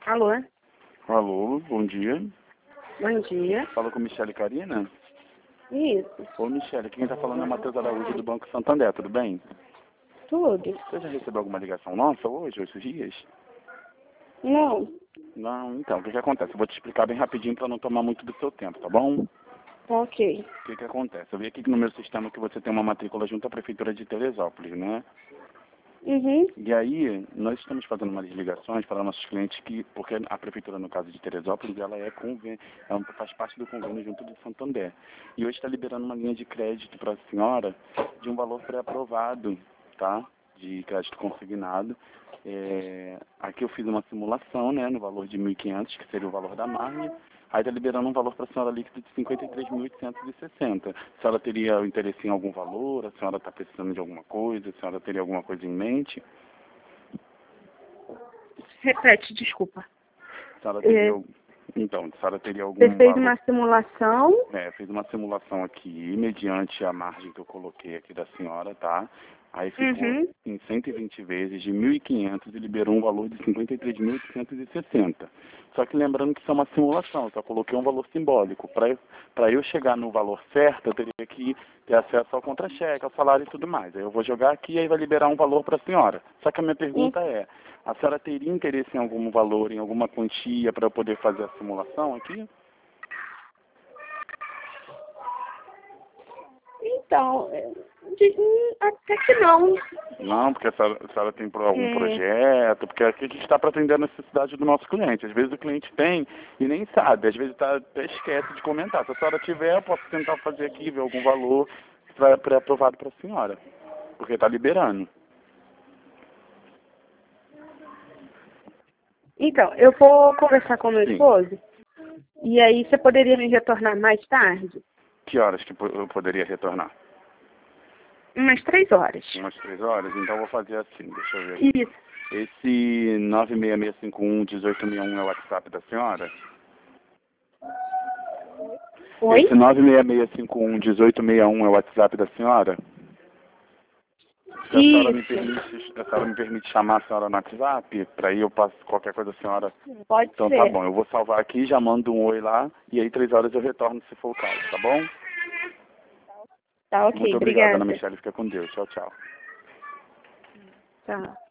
Alô? Alô, bom dia. Bom dia. Fala com Michele Carina? Isso, Ô, Michele, quem tá falando é Matheus Araújo do Banco Santander, tudo bem? tudo. Você já recebeu alguma ligação nossa hoje, ou esses dias? Não, Não, então, o que acontece? Eu vou te explicar bem rapidinho para não tomar muito do seu tempo, tá bom? ok. O que acontece? Eu vi aqui no meu sistema que você tem uma matrícula junto à Prefeitura de Teresópolis, né? Uhum. E aí, nós estamos fazendo umas ligações para nossos clientes que, porque a Prefeitura, no caso de Teresópolis, ela ela faz parte do convênio junto do Santander. E hoje está liberando uma linha de crédito para a senhora de um valor pré-aprovado, tá? De crédito consignado. Aqui eu fiz uma simulação, né, no valor de 1.500, que seria o valor da margem. Aí está liberando um valor para a senhora líquido de 53.860. A senhora teria interesse em algum valor? A senhora está precisando de alguma coisa? A senhora teria alguma coisa em mente? Repete, desculpa. A senhora teria, É, Então, a senhora teria Você algum fez valor? uma simulação? Fiz uma simulação aqui, mediante a margem que eu coloquei aqui da senhora, tá? Aí ficou Uhum. em 120 vezes de 1.500 e liberou um valor de 53.860. Só que lembrando que isso é uma simulação, eu só coloquei um valor simbólico. Para eu chegar no valor certo, eu teria que ter acesso ao contra-cheque, ao salário e tudo mais. Aí eu vou jogar aqui e aí vai liberar um valor para a senhora. Só que a minha pergunta é, a senhora teria interesse em algum valor, em alguma quantia para eu poder fazer a simulação aqui? Então, até que não. Não, porque a senhora tem algum É, projeto, porque aqui a gente está para atender a necessidade do nosso cliente. Às vezes o cliente tem e nem sabe, às vezes até esquece de comentar. Se a senhora tiver, eu posso tentar fazer aqui, ver algum valor que vai pré-aprovado para a senhora, porque está liberando. então, eu vou conversar com meu Sim. esposo. E aí você poderia me retornar mais tarde? Que horas que eu poderia retornar? Umas 3 horas. Umas 3 horas? Então eu vou fazer assim, deixa eu ver aqui. Isso. Esse 96651-1861 é o WhatsApp da senhora? Oi? Esse 96651-1861 é o WhatsApp da senhora? Se a senhora me Isso. permite, a senhora me permite chamar a senhora no WhatsApp, para aí eu passo qualquer coisa a senhora. Pode Então tá ser. bom, eu vou salvar aqui, já mando um oi lá, e aí 3 horas eu retorno se for o caso, tá bom? Tá ok, Muito obrigado, Ana obrigada. Michele, fica com Deus. Tchau, tchau. Tá.